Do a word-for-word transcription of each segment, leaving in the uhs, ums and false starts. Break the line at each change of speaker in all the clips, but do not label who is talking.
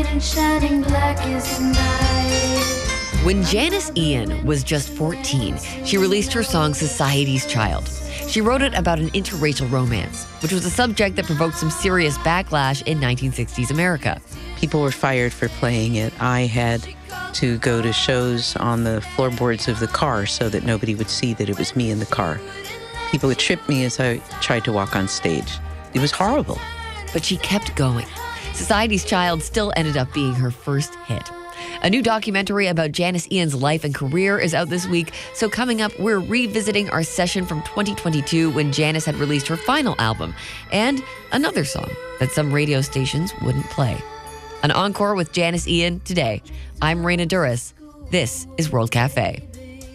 green and shining black as night.
When Janis Ian was just fourteen, she released her song Society's Child. She wrote it about an interracial romance, which was a subject that provoked some serious backlash in nineteen sixties America.
People were fired for playing it. I had to go to shows on the floorboards of the car so that nobody would see that it was me in the car. People would trip me as I tried to walk on stage. It was horrible.
But she kept going. Society's Child still ended up being her first hit. A new documentary about Janis Ian's life and career is out this week. So coming up, we're revisiting our session from twenty twenty-two when Janis had released her final album and another song that some radio stations wouldn't play. An encore with Janis Ian today. I'm Raina Duras. This is World Cafe.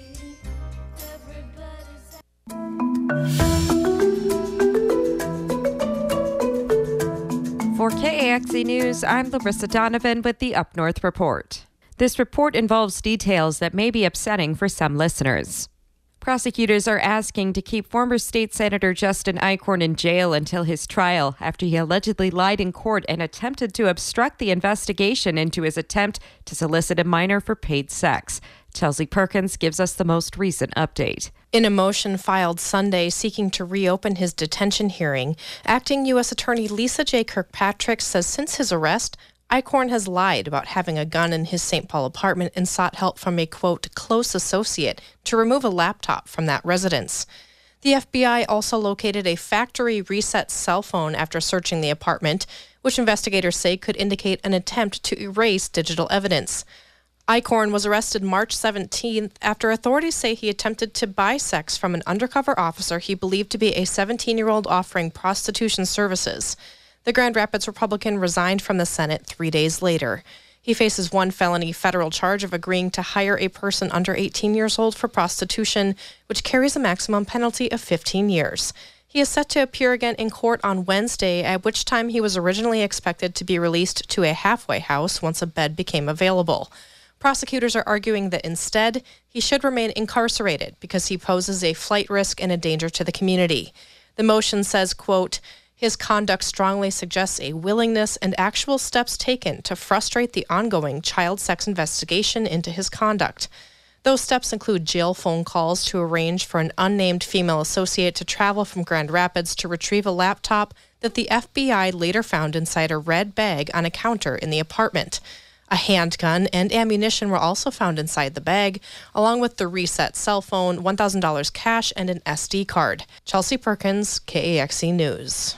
For K A X E News, I'm Larissa Donovan with the Up North Report. This report involves details that may be upsetting for some listeners. Prosecutors are asking to keep former state Senator Justin Eichorn in jail until his trial after he allegedly lied in court and attempted to obstruct the investigation into his attempt to solicit a minor for paid sex. Chelsea Perkins gives us the most recent update.
In a motion filed Sunday seeking to reopen his detention hearing, Acting U S Attorney Lisa J. Kirkpatrick says since his arrest, Eichorn has lied about having a gun in his Saint Paul apartment and sought help from a, quote, close associate to remove a laptop from that residence. The F B I also located a factory reset cell phone after searching the apartment, which investigators say could indicate an attempt to erase digital evidence. Eichorn was arrested March seventeenth after authorities say he attempted to buy sex from an undercover officer he believed to be a seventeen-year-old offering prostitution services. The Grand Rapids Republican resigned from the Senate three days later. He faces one felony federal charge of agreeing to hire a person under eighteen years old for prostitution, which carries a maximum penalty of fifteen years. He is set to appear again in court on Wednesday, at which time he was originally expected to be released to a halfway house once a bed became available. Prosecutors are arguing that instead, he should remain incarcerated because he poses a flight risk and a danger to the community. The motion says, quote, his conduct strongly suggests a willingness and actual steps taken to frustrate the ongoing child sex investigation into his conduct. Those steps include jail phone calls to arrange for an unnamed female associate to travel from Grand Rapids to retrieve a laptop that the F B I later found inside a red bag on a counter in the apartment. A handgun and ammunition were also found inside the bag, along with the reset cell phone, one thousand dollars cash, and an S D card. Chelsea Perkins, K A X E News.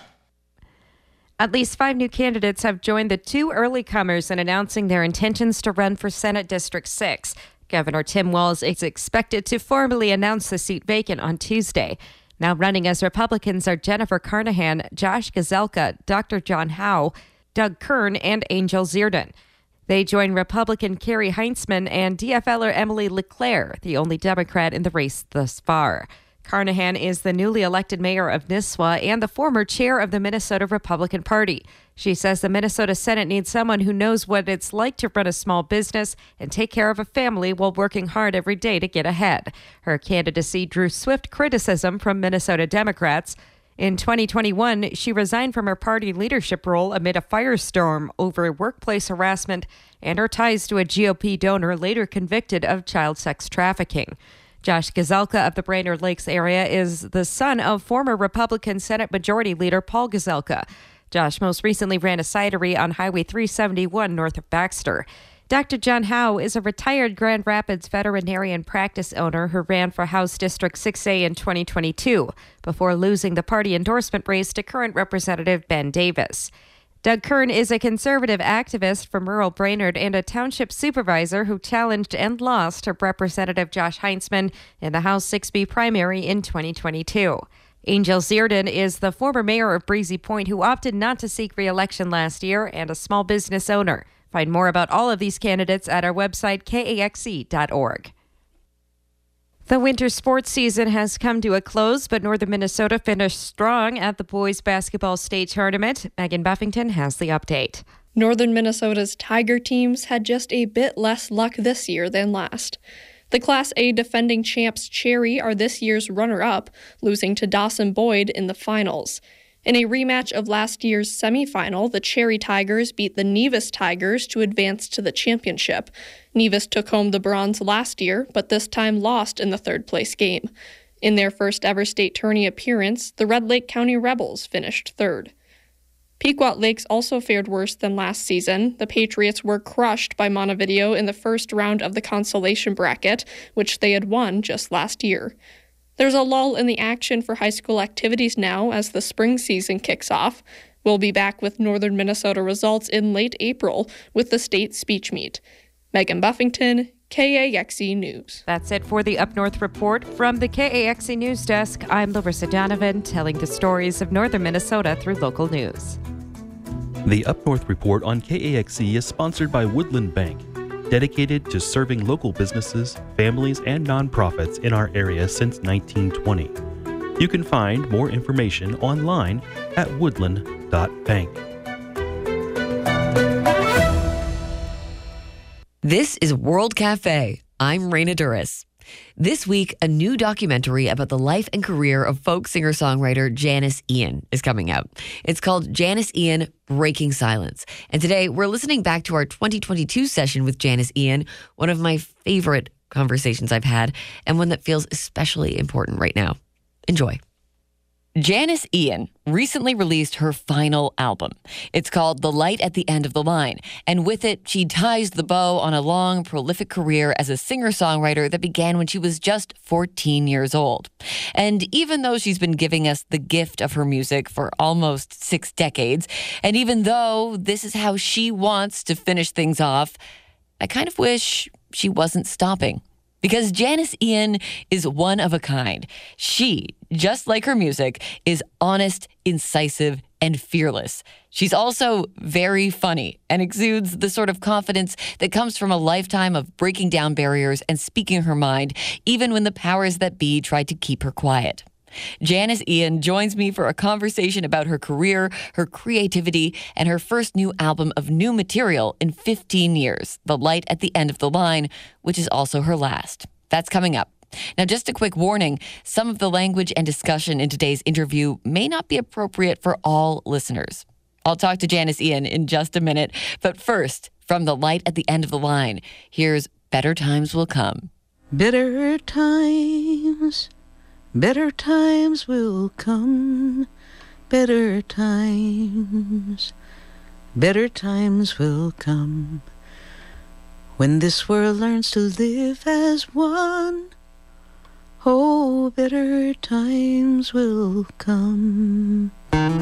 At least five new candidates have joined the two early comers in announcing their intentions to run for Senate District six. Governor Tim Walz is expected to formally announce the seat vacant on Tuesday. Now running as Republicans are Jennifer Carnahan, Josh Gazelka, Doctor John Howe, Doug Kern, and Angel Zierden. They join Republican Kerry Heintzman and D F L er Emily LeClaire, the only Democrat in the race thus far. Carnahan is the newly elected mayor of Nisswa and the former chair of the Minnesota Republican Party. She says the Minnesota Senate needs someone who knows what it's like to run a small business and take care of a family while working hard every day to get ahead. Her candidacy drew swift criticism from Minnesota Democrats. In twenty twenty-one, she resigned from her party leadership role amid a firestorm over workplace harassment and her ties to a G O P donor later convicted of child sex trafficking. Josh Gazelka of the Brainerd Lakes area is the son of former Republican Senate Majority Leader Paul Gazelka. Josh most recently ran a cidery on Highway three seventy-one north of Baxter. Doctor John Howe is a retired Grand Rapids veterinarian practice owner who ran for House District six A in twenty twenty-two before losing the party endorsement race to current Representative Ben Davis. Doug Kern is a conservative activist from rural Brainerd and a township supervisor who challenged and lost to Representative Josh Heintzman in the House six B primary in twenty twenty-two. Angel Zierden is the former mayor of Breezy Point who opted not to seek re-election last year and a small business owner. Find more about all of these candidates at our website, K A X E dot org. The winter sports season has come to a close, but Northern Minnesota finished strong at the boys basketball state tournament. Megan Buffington has the update.
Northern Minnesota's Tiger teams had just a bit less luck this year than last. The Class A defending champs Cherry are this year's runner-up, losing to Dawson Boyd in the finals. In a rematch of last year's semifinal, the Cherry Tigers beat the Nevis Tigers to advance to the championship. Nevis took home the bronze last year, but this time lost in the third-place game. In their first ever state tourney appearance, the Red Lake County Rebels finished third. Pequot Lakes also fared worse than last season. The Patriots were crushed by Montevideo in the first round of the consolation bracket, which they had won just last year. There's a lull in the action for high school activities now as the spring season kicks off. We'll be back with Northern Minnesota results in late April with the state speech meet. Megan Buffington, K A X E News.
That's it for the Up North Report. From the K A X E News Desk, I'm Larissa Donovan, telling the stories of Northern Minnesota through local news.
The Up North Report on K A X E is sponsored by Woodland Bank, dedicated to serving local businesses, families, and nonprofits in our area since nineteen twenty. You can find more information online at woodland dot bank.
This is World Cafe. I'm Raina Duras. This week, a new documentary about the life and career of folk singer-songwriter Janis Ian is coming out. It's called Janis Ian, Breaking Silence. And today, we're listening back to our twenty twenty-two session with Janis Ian, one of my favorite conversations I've had, and one that feels especially important right now. Enjoy. Janis Ian recently released her final album. It's called The Light at the End of the Line, and with it, she ties the bow on a long, prolific career as a singer-songwriter that began when she was just fourteen years old. And even though she's been giving us the gift of her music for almost six decades, and even though this is how she wants to finish things off, I kind of wish she wasn't stopping. Because Janis Ian is one of a kind. She, just like her music, is honest, incisive, and fearless. She's also very funny and exudes the sort of confidence that comes from a lifetime of breaking down barriers and speaking her mind, even when the powers that be tried to keep her quiet. Janis Ian joins me for a conversation about her career, her creativity, and her first new album of new material in fifteen years, The Light at the End of the Line, which is also her last. That's coming up. Now, just a quick warning, some of the language and discussion in today's interview may not be appropriate for all listeners. I'll talk to Janis Ian in just a minute, but first, from The Light at the End of the Line, here's Better Times Will Come.
Better times, better times will come, better times, better times will come, when this world learns to live as one. Oh, better times will come.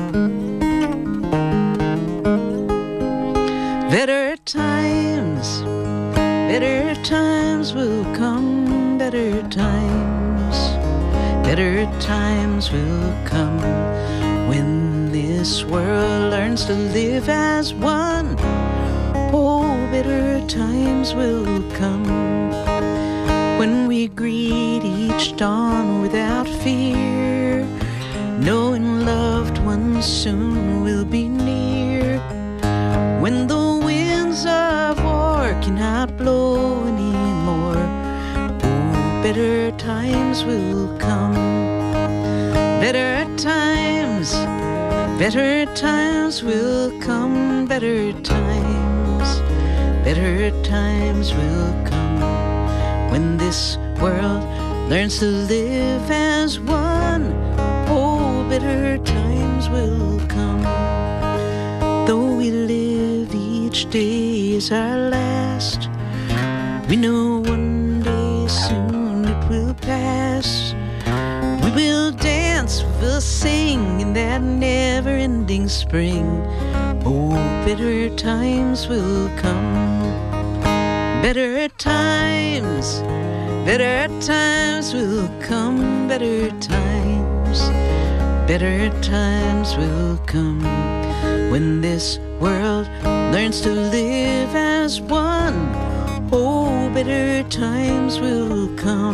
Better times, better times will come, better times, better times will come, when this world learns to live as one. Oh, better times will come, when we greet each dawn without fear, knowing loved ones soon will be near, when the winds of war cannot blow anymore. Oh, better times will come, better times, better times will come, better times, better times will come, when this world learns to live as one. Oh, better times will come, though we live each day as our last, we know one day soon it will pass. We will dance, we'll sing in that never-ending spring. Oh, better times will come, better times, better times will come, better times, better times will come, when this world learns to live as one. Oh, better times will come.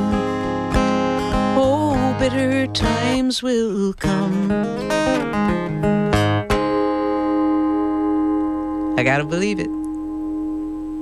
Oh, better times will come. I gotta believe it.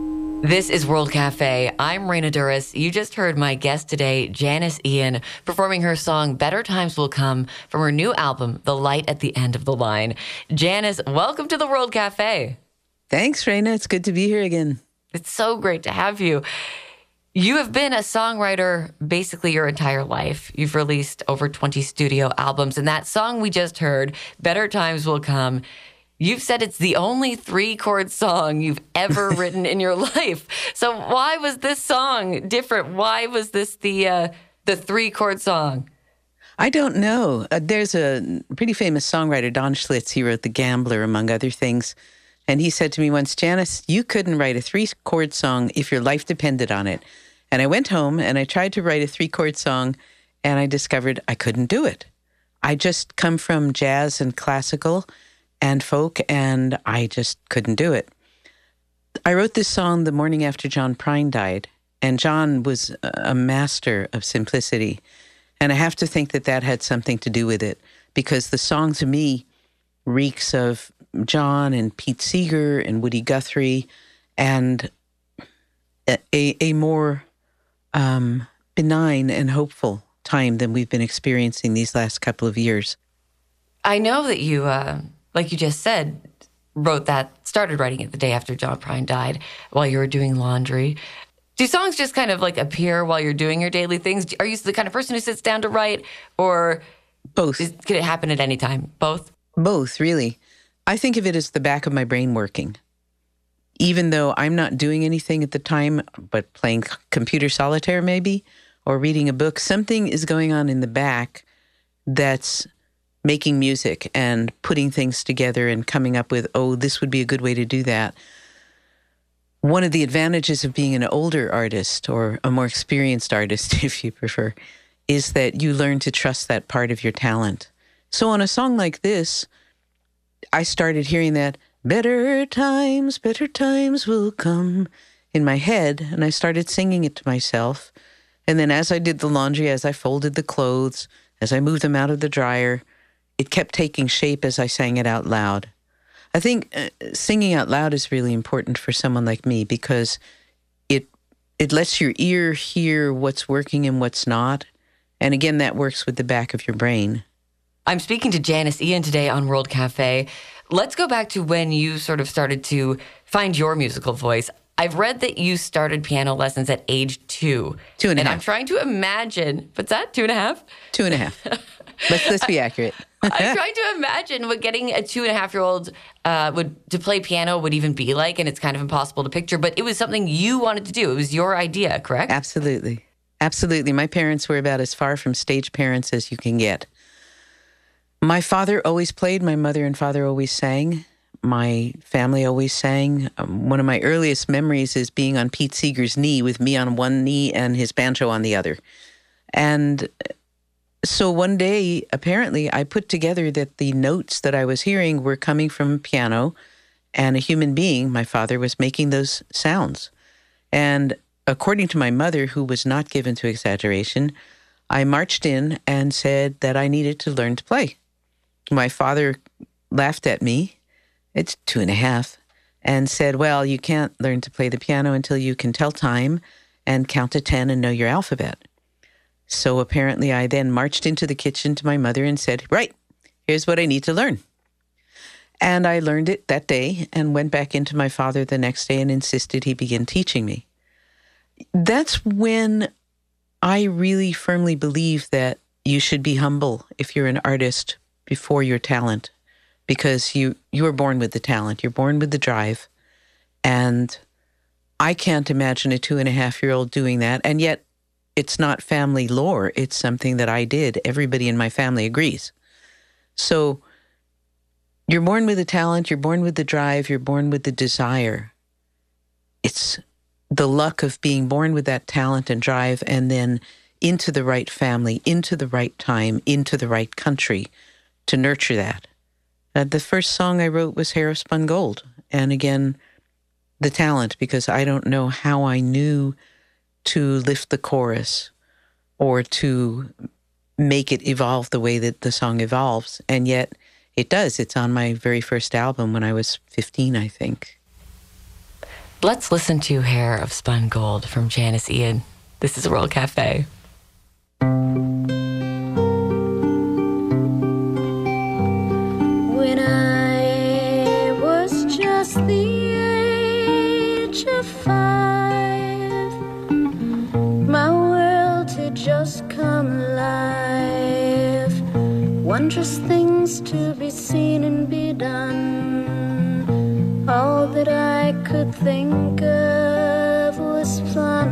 This is World Cafe. I'm Raina Duras. You just heard my guest today, Janis Ian, performing her song Better Times Will Come from her new album, The Light at the End of the Line. Janis, welcome to the World Cafe.
Thanks, Raina. It's good to be here again.
It's so great to have you. You have been a songwriter basically your entire life. You've released over twenty studio albums, and that song we just heard, Better Times Will Come, you've said it's the only three-chord song you've ever written in your life. So why was this song different? Why was this the uh, the three-chord song?
I don't know. Uh, there's a pretty famous songwriter, Don Schlitz. He wrote The Gambler, among other things. And he said to me once, Janis, you couldn't write a three-chord song if your life depended on it. And I went home and I tried to write a three-chord song, and I discovered I couldn't do it. I just come from jazz and classical and folk, and I just couldn't do it. I wrote this song the morning after John Prine died, and John was a master of simplicity. And I have to think that that had something to do with it, because the song to me reeks of John and Pete Seeger and Woody Guthrie and a, a more um, benign and hopeful time than we've been experiencing these last couple of years.
I know that you, uh, like you just said, wrote that, started writing it the day after John Prine died while you were doing laundry. Do songs just kind of like appear while you're doing your daily things? Are you the kind of person who sits down to write, or
both?
Is, could it happen at any time? Both?
Both, really. I think of it as the back of my brain working. Even though I'm not doing anything at the time, but playing computer solitaire maybe, or reading a book, something is going on in the back that's making music and putting things together and coming up with, oh, this would be a good way to do that. One of the advantages of being an older artist, or a more experienced artist, if you prefer, is that you learn to trust that part of your talent. So on a song like this, I started hearing that better times, better times will come in my head, and I started singing it to myself. And then as I did the laundry, as I folded the clothes, as I moved them out of the dryer, it kept taking shape as I sang it out loud. I think uh, singing out loud is really important for someone like me, because it it lets your ear hear what's working and what's not. And again, that works with the back of your brain.
I'm speaking to Janis Ian today on World Cafe. Let's go back to when you sort of started to find your musical voice. I've read that you started piano lessons at age two.
Two and a
and
half.
I'm trying to imagine, what's that, two and a half?
Two and a half. let's, let's be accurate.
I'm trying to imagine what getting a two and a half year old uh, would to play piano would even be like, and it's kind of impossible to picture, but it was something you wanted to do. It was your idea, correct?
Absolutely. Absolutely. My parents were about as far from stage parents as you can get. My father always played. My mother and father always sang. My family always sang. Um, one of my earliest memories is being on Pete Seeger's knee with me on one knee and his banjo on the other. And so one day, apparently, I put together that the notes that I was hearing were coming from a piano, and a human being, my father, was making those sounds. And according to my mother, who was not given to exaggeration, I marched in and said that I needed to learn to play. My father laughed at me, it's two and a half, and said, well, you can't learn to play the piano until you can tell time and count to ten and know your alphabet. So apparently I then marched into the kitchen to my mother and said, right, here's what I need to learn. And I learned it that day and went back into my father the next day and insisted he begin teaching me. That's when I really firmly believe that you should be humble if you're an artist before your talent, because you, you are born with the talent. You're born with the drive. And I can't imagine a two and a half year old doing that. And yet it's not family lore. It's something that I did. Everybody in my family agrees. So you're born with the talent. You're born with the drive. You're born with the desire. It's the luck of being born with that talent and drive, and then into the right family, into the right time, into the right country to nurture that. Uh, the first song I wrote was Hair of Spun Gold. And again, the talent, because I don't know how I knew to lift the chorus or to make it evolve the way that the song evolves. And yet it does. It's on my very first album when I was fifteen, I think.
Let's listen to Hair of Spun Gold from Janis Ian. This is World Cafe.
When I was just the age of five, my world had just come alive. Wondrous things to be seen and be done. All that I could think of was fun.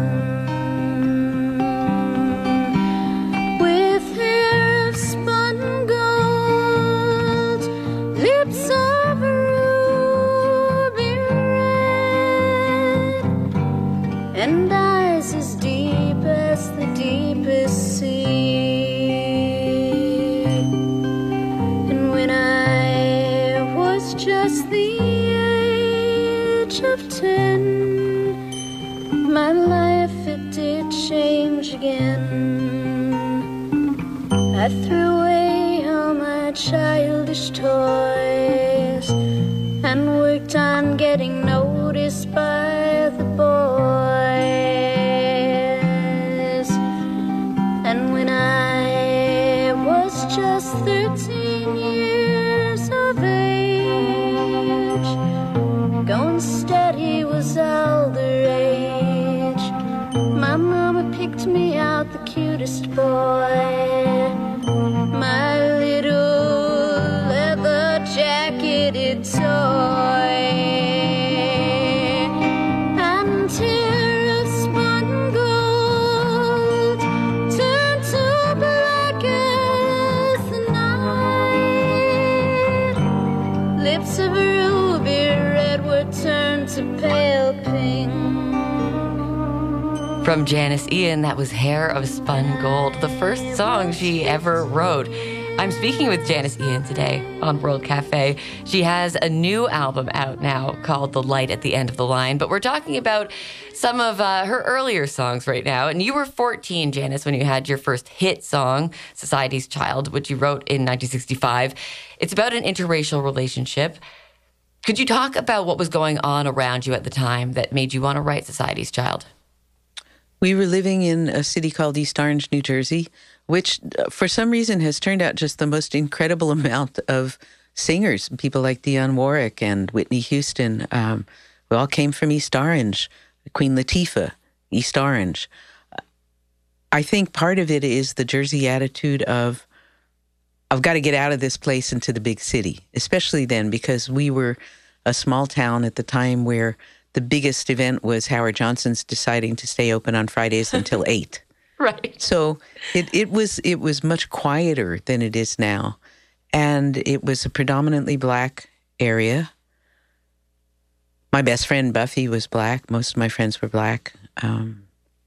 With hair of spun gold, lips of ruby red, and eyes as deep as the deepest sea. And when I was just the of ten, my life it did change again. I threw away all my childish toys and worked on getting noticed by the boys. And when I was just thirteen years of age, going steady was all the rage. My mama picked me out the cutest boy, my little leather-jacketed toy. And hair of spun gold turned to black as the night. Lips of ruby red were turned to pale pink.
From Janis Ian, that was Hair of Spun Gold, the first song she ever wrote. I'm speaking with Janis Ian today on World Cafe. She has a new album out now called The Light at the End of the Line, but we're talking about some of uh, her earlier songs right now. And you were fourteen, Janis, when you had your first hit song, Society's Child, which you wrote in nineteen sixty-five. It's about an interracial relationship. Could you talk about what was going on around you at the time that made you want to write Society's Child?
We were living in a city called East Orange, New Jersey, which uh, for some reason has turned out just the most incredible amount of singers, people like Dionne Warwick and Whitney Houston. Um, we all came from East Orange. Queen Latifah, East Orange. I think part of it is the Jersey attitude of, I've got to get out of this place into the big city, especially then because we were a small town at the time where the biggest event was Howard Johnson's deciding to stay open on Fridays until eight.
Right.
So it, it was it was much quieter than it is now. And it was a predominantly black area. My best friend, Buffy, was black. Most of my friends were black. Um,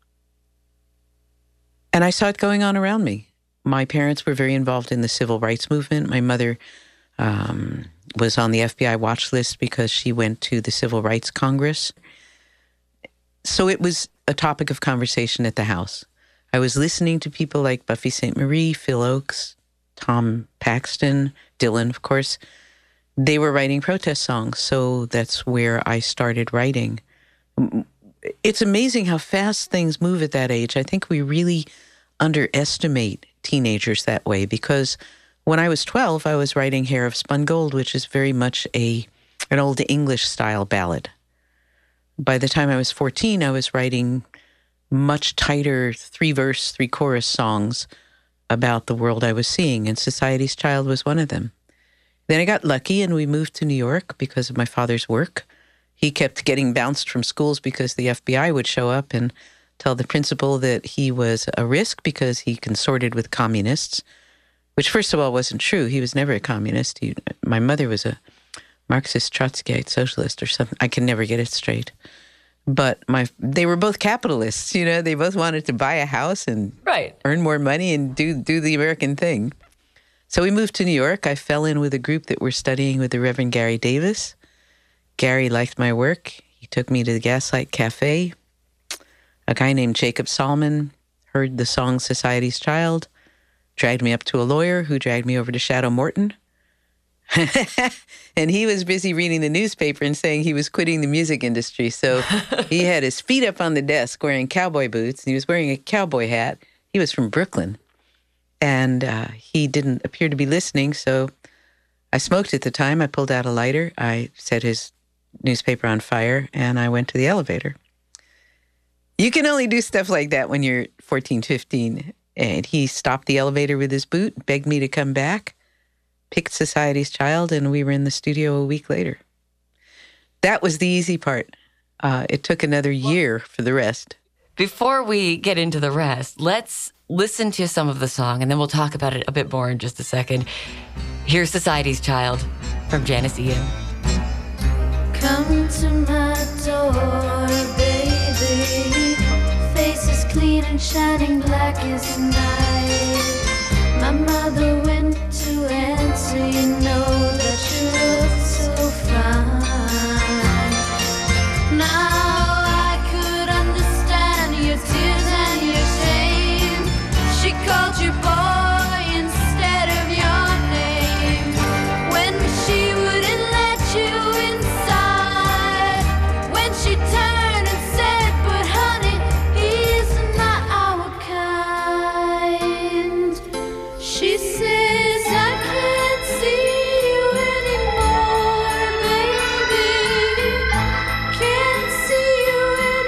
and I saw it going on around me. My parents were very involved in the civil rights movement. My mother um, was on the F B I watch list because she went to the Civil Rights Congress. So it was a topic of conversation at the house. I was listening to people like Buffy Sainte Marie, Phil Oakes, Tom Paxton, Dylan, of course. They were writing protest songs, so that's where I started writing. It's amazing how fast things move at that age. I think we really underestimate teenagers that way because when I was twelve, I was writing Hair of Spun Gold, which is very much a an old English-style ballad. By the time I was fourteen, I was writing much tighter three-verse, three-chorus songs about the world I was seeing, and Society's Child was one of them. Then I got lucky, and we moved to New York because of my father's work. He kept getting bounced from schools because the F B I would show up and tell the principal that he was a risk because he consorted with communists, which first of all wasn't true. He was never a communist. He, my mother was a Marxist Trotskyite socialist or something. I can never get it straight. But my they were both capitalists, you know. They both wanted to buy a house and
right.
earn more money and do do the American thing. So we moved to New York. I fell in with a group that were studying with the Reverend Gary Davis. Gary liked my work. He took me to the Gaslight Cafe. A guy named Jacob Salmon heard the song Society's Child, dragged me up to a lawyer who dragged me over to Shadow Morton. And he was busy reading the newspaper and saying he was quitting the music industry. So he had his feet up on the desk wearing cowboy boots, and he was wearing a cowboy hat. He was from Brooklyn. And uh, he didn't appear to be listening, so I smoked at the time. I pulled out a lighter. I set his newspaper on fire, and I went to the elevator. You can only do stuff like that when you're fourteen, fifteen. And he stopped the elevator with his boot, begged me to come back, picked Society's Child, and we were in the studio a week later. That was the easy part. Uh, it took another year for the rest.
Before we get into the rest, let's listen to some of the song, and then we'll talk about it a bit more in just a second. Here's Society's Child from Janis Ian.
Come to my door, baby. Face is clean and shining black as night. My mother went to answer, you know that you look so fine. Now I could understand your tears and your shame. She called you boy instead of your name. When she wouldn't let you inside. When she turned and said, but honey, he's not our kind. She says, I can't see you anymore, baby. Can't see you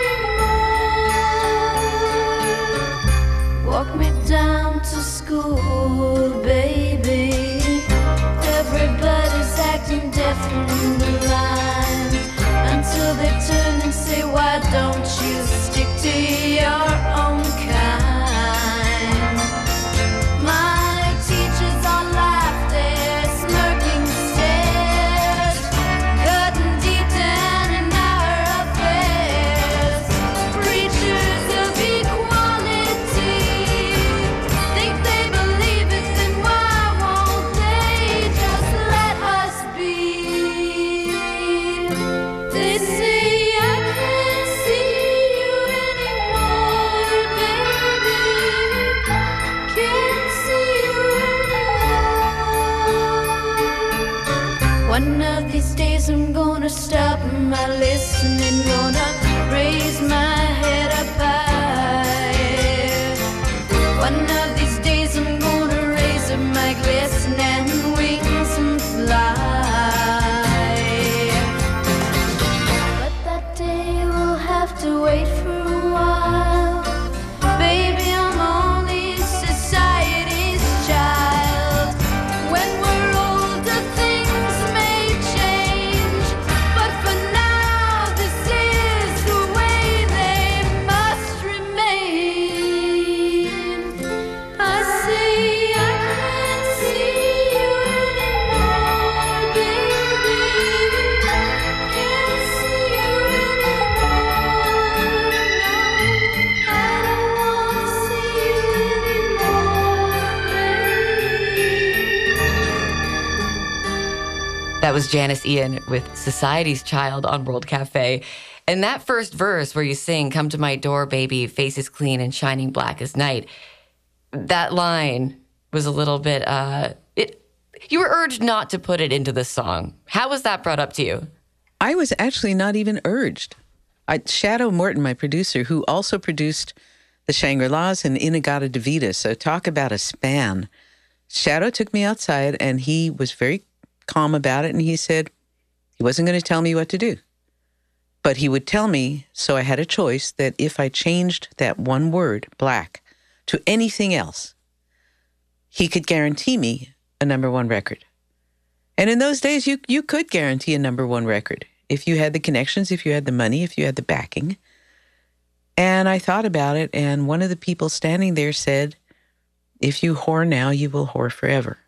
anymore. Walk me down to school, baby. Everybody's acting deaf and blind until they turn and say, why don't you stick to your own kind? My teachers all laugh their smirking stares, cutting deep down in our affairs. Preachers of equality think they believe it, then why won't they just let us be? They say I can't see you anymore, baby. Can't see you anymore. One of these days I'm gonna stop my listening, gonna raise my head up high. One of these days I'm gonna raise up my glistening wings and fly. But that day will have to wait for a while. Baby, I'm only society's child. When we're older, things may change. But for now, this is the way they must remain. I say I can't see you anymore, baby. Can't see you anymore. No, I don't want to see you anymore, baby.
That was Janis Ian with Society's Child on World Cafe. And that first verse where you sing, come to my door, baby, face is clean and shining black as night. That line was a little bit, uh, it. you were urged not to put it into the song. How was that brought up to you?
I was actually not even urged. I, Shadow Morton, my producer, who also produced the Shangri-Las and In-A-Gadda-Da-Vida, so talk about a span. Shadow took me outside, and he was very calm about it, and he said he wasn't going to tell me what to do. But he would tell me, so I had a choice, that if I changed that one word, black, to anything else, he could guarantee me a number one record. And in those days, you you could guarantee a number one record if you had the connections, if you had the money, if you had the backing. And I thought about it, and one of the people standing there said, if you whore now, you will whore forever.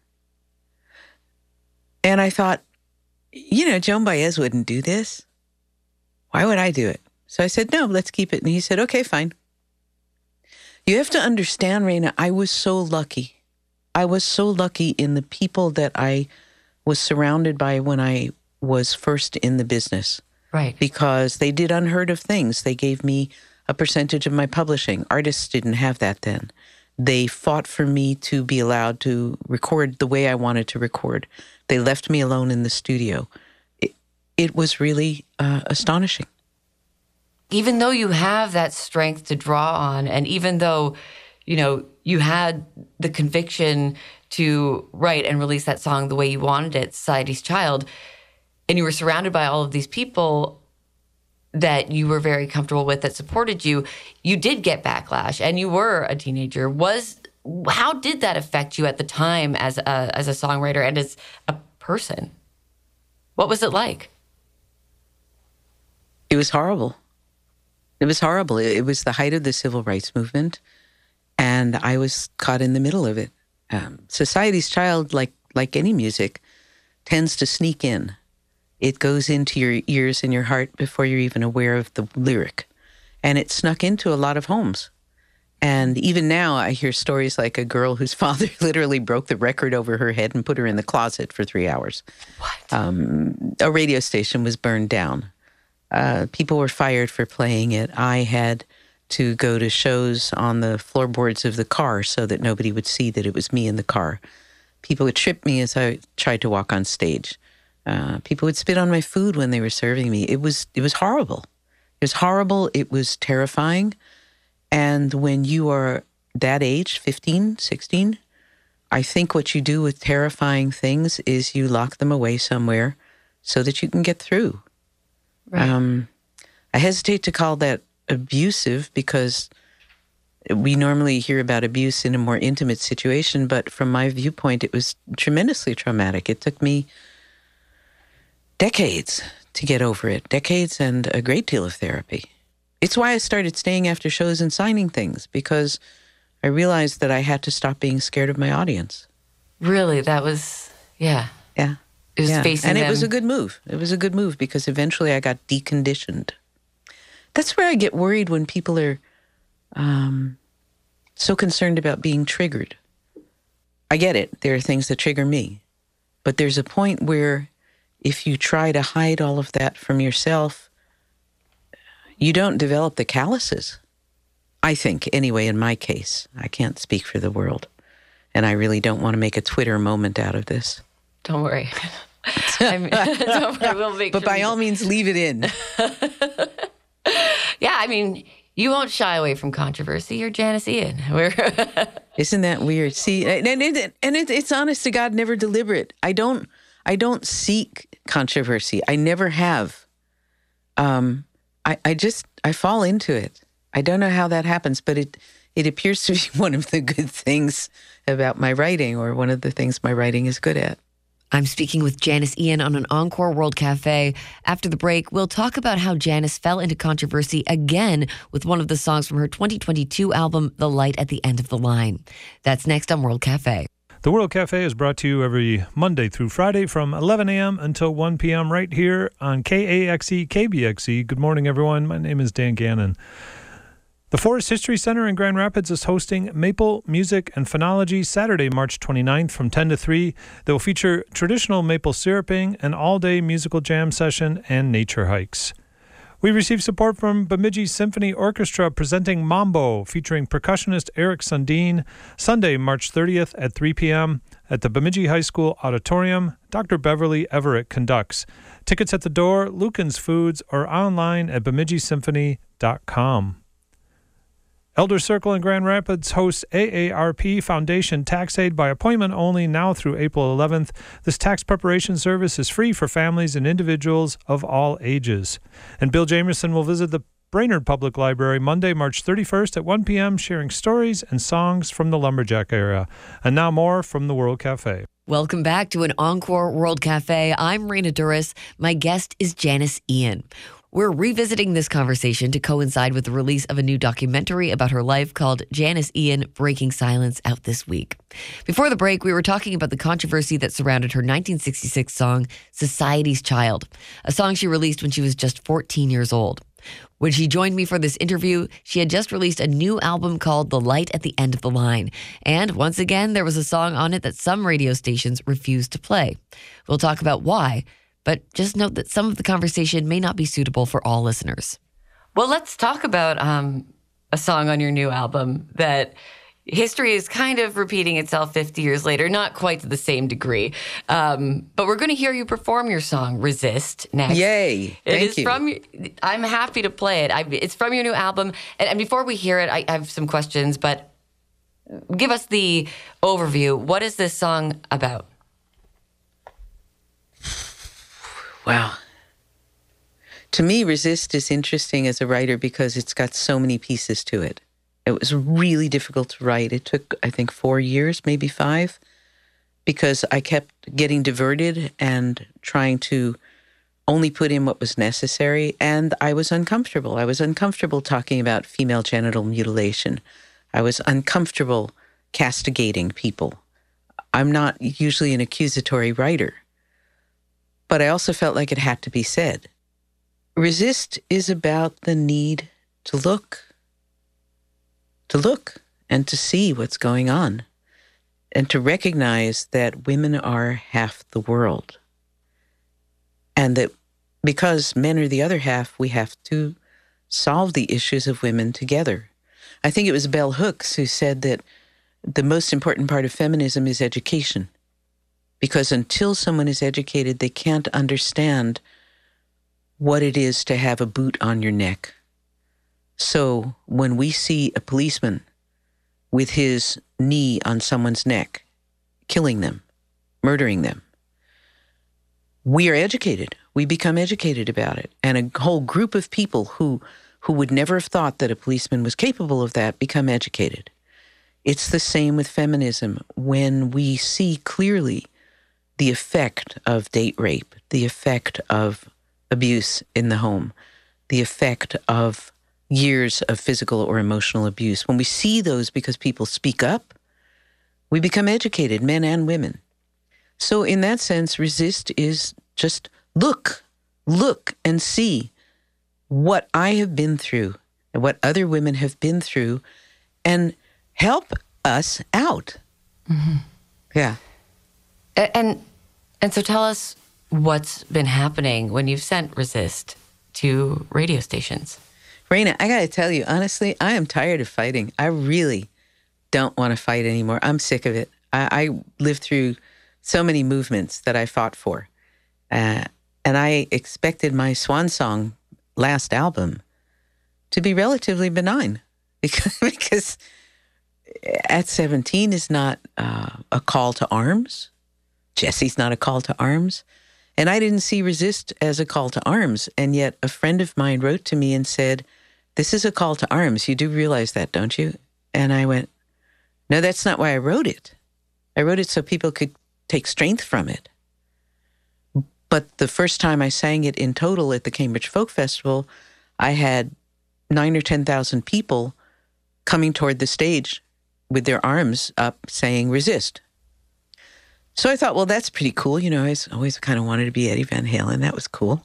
And I thought, you know, Joan Baez wouldn't do this. Why would I do it? So I said, no, let's keep it. And he said, okay, fine. You have to understand, Raina, I was so lucky. I was so lucky in the people that I was surrounded by when I was first in the business.
Right.
Because they did unheard of things. They gave me a percentage of my publishing. Artists didn't have that then. They fought for me to be allowed to record the way I wanted to record. They left me alone in the studio. It, it was really uh, astonishing.
Even though you have that strength to draw on, and even though, you know, you had the conviction to write and release that song the way you wanted it, Society's Child, and you were surrounded by all of these people that you were very comfortable with, that supported you, you did get backlash, and you were a teenager. Was how did that affect you at the time as a, as a songwriter and as a person? What was it like?
It was horrible. It was horrible. It was the height of the civil rights movement, and I was caught in the middle of it. Um, Society's Child, like like any music, tends to sneak in. It goes into your ears and your heart before you're even aware of the lyric. And it snuck into a lot of homes. And even now I hear stories like a girl whose father literally broke the record over her head and put her in the closet for three hours.
What?
Um, a radio station was burned down. Uh, people were fired for playing it. I had to go to shows on the floorboards of the car so that nobody would see that it was me in the car. People would trip me as I tried to walk on stage. Uh, people would spit on my food when they were serving me. It was it was horrible. It was horrible. It was terrifying. And when you are that age, fifteen, sixteen, I think what you do with terrifying things is you lock them away somewhere so that you can get through. Right. Um, I hesitate to call that abusive because we normally hear about abuse in a more intimate situation, but from my viewpoint, it was tremendously traumatic. It took me decades to get over it, decades and a great deal of therapy. It's why I started staying after shows and signing things, because I realized that I had to stop being scared of my audience.
Really? That was, yeah.
Yeah.
It was
yeah.
facing
And it
them.
was a good move. It was a good move because eventually I got deconditioned. That's where I get worried when people are um, so concerned about being triggered. I get it. There are things that trigger me. But there's a point where if you try to hide all of that from yourself, you don't develop the calluses. I think, anyway, in my case. I can't speak for the world. And I really don't want to make a Twitter moment out of this.
Don't worry. I mean, don't worry. We'll make
but
sure
by
we
all
do.
means, leave it in.
Yeah, I mean, you won't shy away from controversy. You're Janice Ian. We're
Isn't that weird? See, and, it, and it, it's honest to God, never deliberate. I don't, I don't seek controversy. I never have. Um, I, I just, I fall into it. I don't know how that happens, but it, it appears to be one of the good things about my writing, or one of the things my writing is good at.
I'm speaking with Janice Ian on an Encore World Cafe. After the break, we'll talk about how Janice fell into controversy again with one of the songs from her twenty twenty-two album, The Light at the End of the Line. That's next on World Cafe.
The World Cafe is brought to you every Monday through Friday from eleven a.m. until one p.m. right here on K A X E, K B X E. Good morning, everyone. My name is Dan Gannon. The Forest History Center in Grand Rapids is hosting Maple Music and Phonology Saturday, March twenty-ninth from ten to three. They will feature traditional maple syruping, an all-day musical jam session, and nature hikes. We received support from Bemidji Symphony Orchestra presenting Mambo, featuring percussionist Eric Sundin, Sunday, March thirtieth at three p.m. at the Bemidji High School Auditorium. Doctor Beverly Everett conducts. Tickets at the door, Lucan's Foods, or online at bemidji symphony dot com. Elder Circle in Grand Rapids hosts A A R P Foundation Tax Aid by appointment only now through April eleventh. This tax preparation service is free for families and individuals of all ages. And Bill Jamerson will visit the Brainerd Public Library Monday, March thirty-first at one p.m., sharing stories and songs from the Lumberjack era. And now more from the World Cafe.
Welcome back to an Encore World Cafe. I'm Raina Duras. My guest is Janice Ian. We're revisiting this conversation to coincide with the release of a new documentary about her life called Janice Ian, Breaking Silence, out this week. Before the break, we were talking about the controversy that surrounded her nineteen sixty-six song, Society's Child, a song she released when she was just fourteen years old. When she joined me for this interview, she had just released a new album called The Light at the End of the Line. And once again, there was a song on it that some radio stations refused to play. We'll talk about why, but just note that some of the conversation may not be suitable for all listeners. Well, let's talk about um, a song on your new album that history is kind of repeating itself fifty years later, not quite to the same degree. Um, but we're going to hear you perform your song, Resist, next.
Yay.
It
Thank
is
you.
from, I'm happy to play it. I, it's from your new album. And, and before we hear it, I, I have some questions, but give us the overview. What is this song about?
Wow. To me, Resist is interesting as a writer because it's got so many pieces to it. It was really difficult to write. It took, I think, four years, maybe five, because I kept getting diverted and trying to only put in what was necessary. And I was uncomfortable. I was uncomfortable talking about female genital mutilation. I was uncomfortable castigating people. I'm not usually an accusatory writer, but I also felt like it had to be said. Resist is about the need to look, to look and to see what's going on, and to recognize that women are half the world. And that because men are the other half, we have to solve the issues of women together. I think it was Bell Hooks who said that the most important part of feminism is education. Because until someone is educated, they can't understand what it is to have a boot on your neck. So when we see a policeman with his knee on someone's neck, killing them, murdering them, we are educated. We become educated about it. And a whole group of people who, who would never have thought that a policeman was capable of that become educated. It's the same with feminism. When we see clearly the effect of date rape, the effect of abuse in the home, the effect of years of physical or emotional abuse. When we see those because people speak up, we become educated, men and women. So in that sense, Resist is just look, look and see what I have been through and what other women have been through and help us out.
Mm-hmm.
Yeah.
And, and so tell us what's been happening when you've sent Resist to radio stations.
Raina, I got to tell you, honestly, I am tired of fighting. I really don't want to fight anymore. I'm sick of it. I, I lived through so many movements that I fought for. Uh, and I expected my swan song last album to be relatively benign because, because at seventeen is not uh, a call to arms. Jesse's not a call to arms. And I didn't see Resist as a call to arms. And yet a friend of mine wrote to me and said, this is a call to arms. You do realize that, don't you? And I went, no, that's not why I wrote it. I wrote it so people could take strength from it. But the first time I sang it in total at the Cambridge Folk Festival, I had nine or ten thousand people coming toward the stage with their arms up saying, resist. So I thought, well, that's pretty cool. You know, I always kind of wanted to be Eddie Van Halen. That was cool.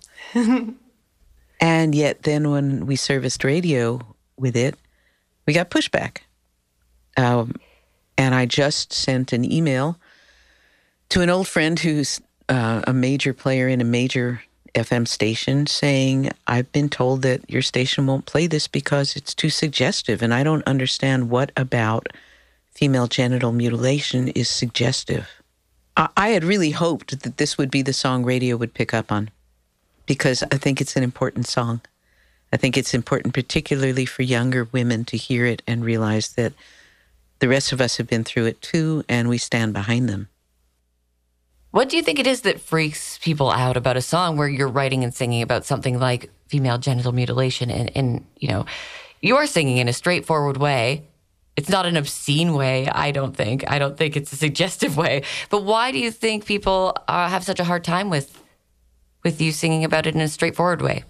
And yet then when we serviced radio with it, we got pushback. Um, and I just sent an email to an old friend who's uh, a major player in a major F M station saying, I've been told that your station won't play this because it's too suggestive. And I don't understand what about female genital mutilation is suggestive. I had really hoped that this would be the song radio would pick up on because I think it's an important song. I think it's important particularly for younger women to hear it and realize that the rest of us have been through it too, and we stand behind them.
What do you think it is that freaks people out about a song where you're writing and singing about something like female genital mutilation and, and you know, you're singing in a straightforward way? It's not an obscene way, I don't think. I don't think it's a suggestive way. But why do you think people uh, have such a hard time with with you singing about it in a straightforward way?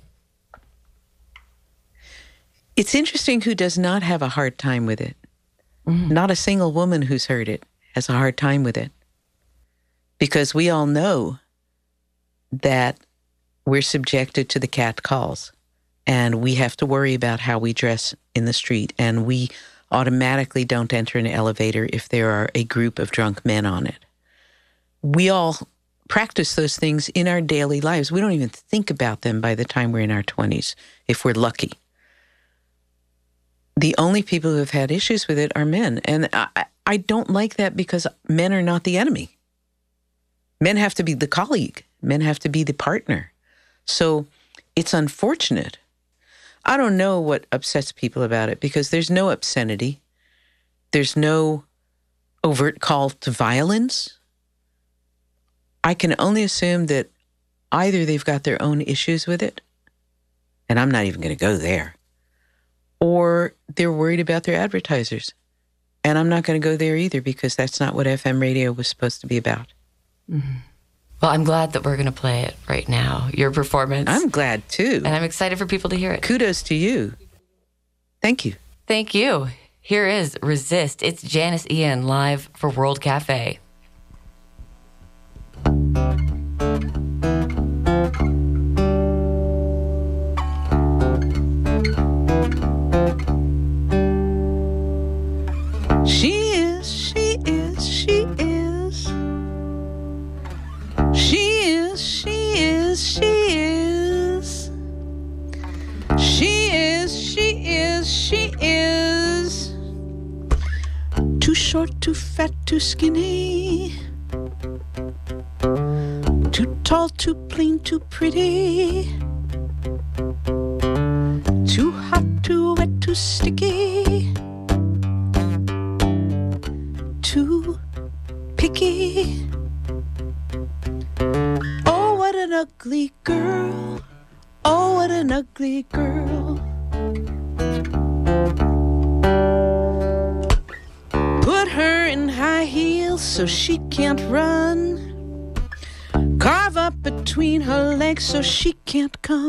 It's interesting who does not have a hard time with it. Mm. Not a single woman who's heard it has a hard time with it. Because we all know that we're subjected to the cat calls. And we have to worry about how we dress in the street. And we automatically don't enter an elevator if there are a group of drunk men on it. We all practice those things in our daily lives. We don't even think about them by the time we're in our twenties, if we're lucky. the only people who have had issues with it are men. And I, I don't like that because men are not the enemy. Men have to be the colleague. Men have to be the partner. So it's unfortunate. I don't know what upsets people about it because there's no obscenity. There's no overt call to violence. I can only assume that either they've got their own issues with it, and I'm not even going to go there, or they're worried about their advertisers. And I'm not going to go there either because that's not what F M radio was supposed to be about.
Mm-hmm. Well, I'm glad that we're going to play it right now, your performance.
I'm glad too.
And I'm excited for people to hear it.
Kudos to you. Thank you.
Thank you. Here is Resist. It's Janis Ian live for World Cafe.
She is, she is, she is. She is, she is, she is. She is, she is, she is. Too short, too fat, too skinny. Too tall, too plain, too pretty. Too hot, too wet, too sticky. Too picky. Oh, what an ugly girl. Oh, what an ugly girl. Put her in high heels so she can't run. Carve up between her legs so she can't come.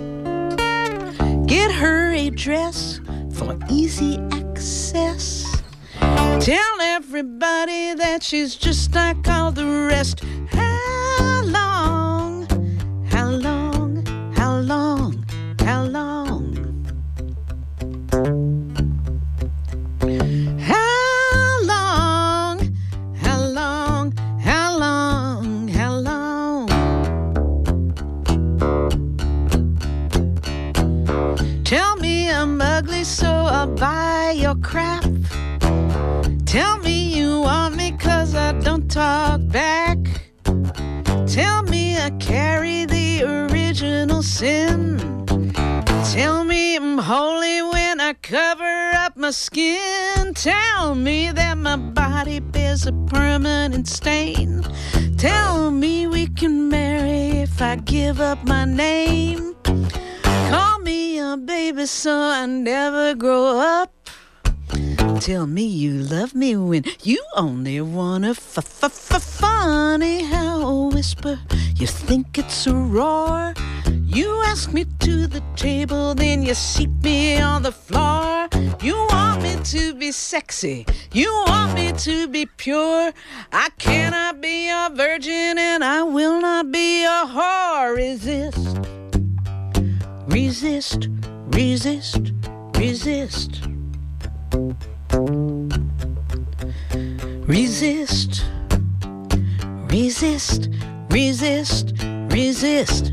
Get her a dress for easy access. Tell everybody that she's just like all the rest. How long, how long, how long, how long? How long, how long, how long, how long? Tell me I'm ugly so I'll buy your crap. Tell me you want me cause I don't talk back. Tell me I carry the original sin. Tell me I'm holy when I cover up my skin. Tell me that my body bears a permanent stain. Tell me we can marry if I give up my name. Call me a baby so I never grow up. Tell me you love me when you only wanna f f f funny how a whisper you think it's a roar. You ask me to the table, then you seat me on the floor. You want me to be sexy, you want me to be pure. I cannot be a virgin and I will not be a whore. Resist, resist, resist, resist. Resist, resist, resist, resist.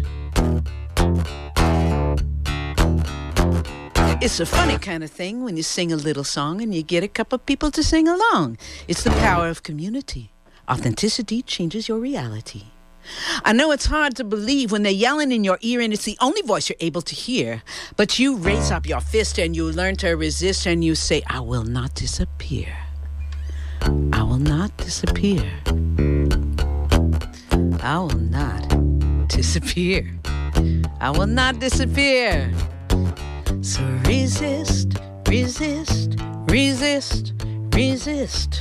It's a funny kind of thing when you sing a little song and you get a couple people to sing along. It's the power of community. Authenticity changes your reality. I know it's hard to believe when they're yelling in your ear and it's the only voice you're able to hear. But you raise up your fist and you learn to resist and you say, I will not disappear. I will not disappear. I will not disappear. I will not disappear. So resist, resist, resist, resist.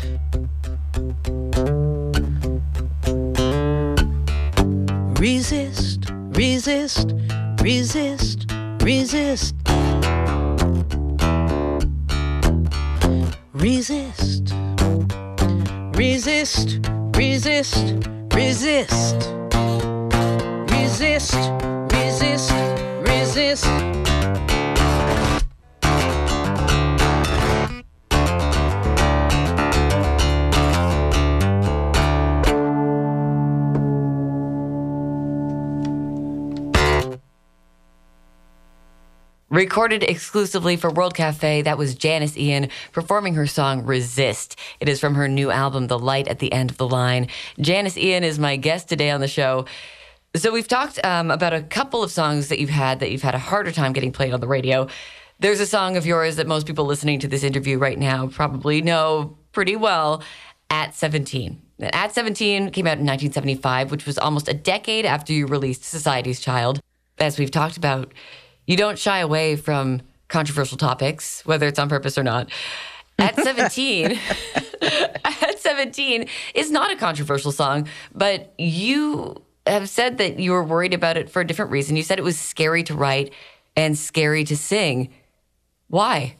Resist, resist, resist, resist. Resist, resist, resist, resist. Resist, resist, resist.
Recorded exclusively for World Cafe, that was Janice Ian performing her song Resist. It is from her new album, The Light at the End of the Line. Janice Ian is my guest today on the show. So we've talked um, about a couple of songs that you've had that you've had a harder time getting played on the radio. There's a song of yours that most people listening to this interview right now probably know pretty well, At seventeen. At seventeen came out in nineteen seventy-five, which was almost a decade after you released Society's Child. As we've talked about, you don't shy away from controversial topics, whether it's on purpose or not. At seventeen, At seventeen is not a controversial song, but you have said that you were worried about it for a different reason. You said it was scary to write and scary to sing. Why?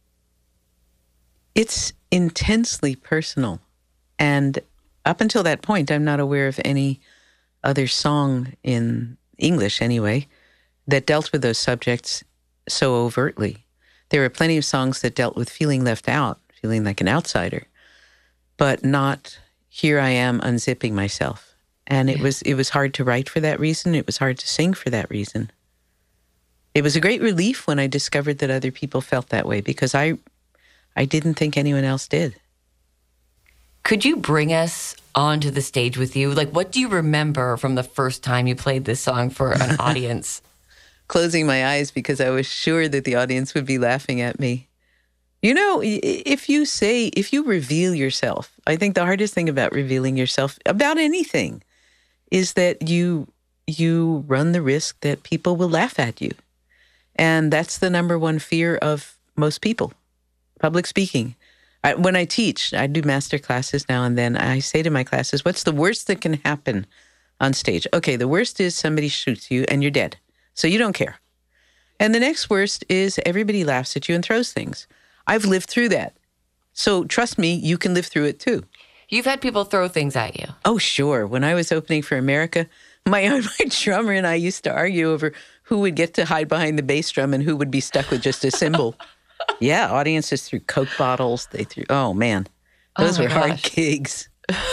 It's intensely personal. And up until that point, I'm not aware of any other song in English anyway that dealt with those subjects so overtly. There were plenty of songs that dealt with feeling left out, feeling like an outsider, but not here I am unzipping myself. And it was it was hard to write for that reason. It was hard to sing for that reason. It was a great relief when I discovered that other people felt that way, because I I didn't think anyone else did.
Could you bring us onto the stage with you? Like, what do you remember from the first time you played this song for an audience?
Closing my eyes because I was sure that the audience would be laughing at me. You know, if you say, if you reveal yourself, I think the hardest thing about revealing yourself about anything is that you you run the risk that people will laugh at you. And that's the number one fear of most people, public speaking. I, when I teach, I do master classes now and then, I say to my classes, what's the worst that can happen on stage? Okay, the worst is somebody shoots you and you're dead. So you don't care. And the next worst is everybody laughs at you and throws things. I've lived through that. So trust me, you can live through it too.
You've had people throw things at you.
Oh, sure. When I was opening for America, my, my drummer and I used to argue over who would get to hide behind the bass drum and who would be stuck with just a cymbal. Yeah, audiences threw Coke bottles. They threw, oh man, those
oh
were
gosh.
hard gigs.